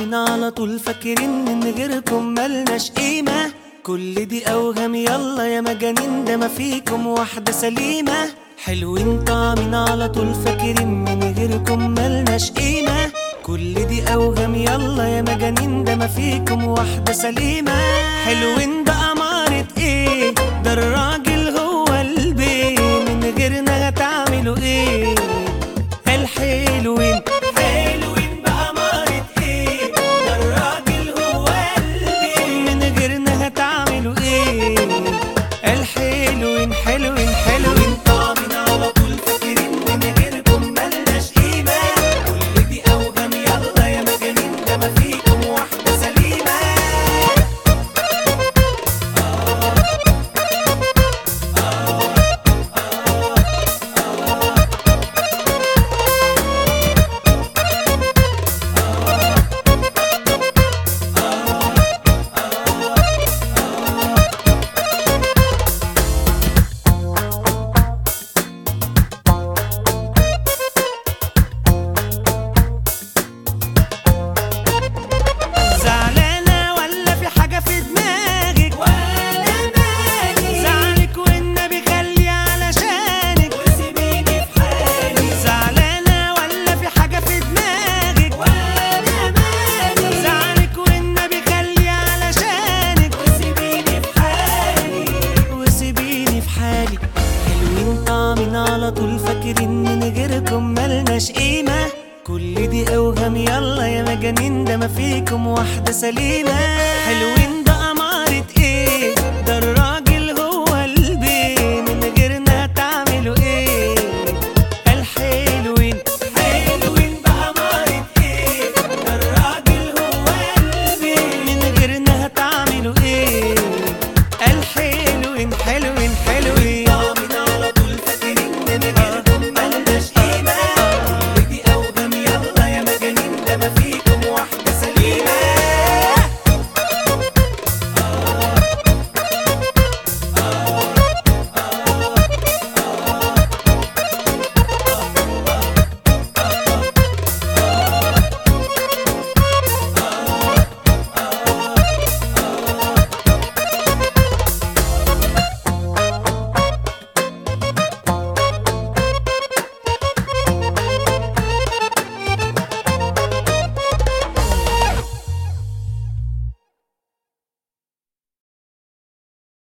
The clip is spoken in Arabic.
طعمنا على طول فاكرين ان غيركم ملناش قيمة. كل دي اوهام يلا يا مجانين، ده ما فيكم واحدة سليمة. حلوين طعمنا على طول فاكرين ان غيركم ملناش قيمة. كل دي اوهام يلا يا مجانين، ده ما فيكم واحدة سليمة. حلوين ده أمارة ايه؟ ده الراجل هو البيه، من غيرنا هتعملوا ايه؟ الحلوين حلوين بأمارة ايه؟ ده الراجل هو البيه، من غيرنا هتعملوا ايه؟ الحلوين حلوين حلوين طعمنا على طول فاكرين ان غيركم ملناش قيمة. كل دي اوهام يلا يا مجانين، ده ما فيكم واحدة سليمة. زعلانة ولا في حاجة في دماغك؟ ولا مالي زعلك والنبي خلي علشانك وسيبيني في حالي. زعلانة ولا في حاجة في دماغك؟ ولا مالي زعلك والنبي خلي علشانك وسيبيني في حالي، وسيبيني في حالي. حلوين طعمنا على طول فاكرين ان غيركم ملناش قيمة. كل دي اوهام يلا يا مجانين، ده ما فيكم واحدة سليمة. حلوين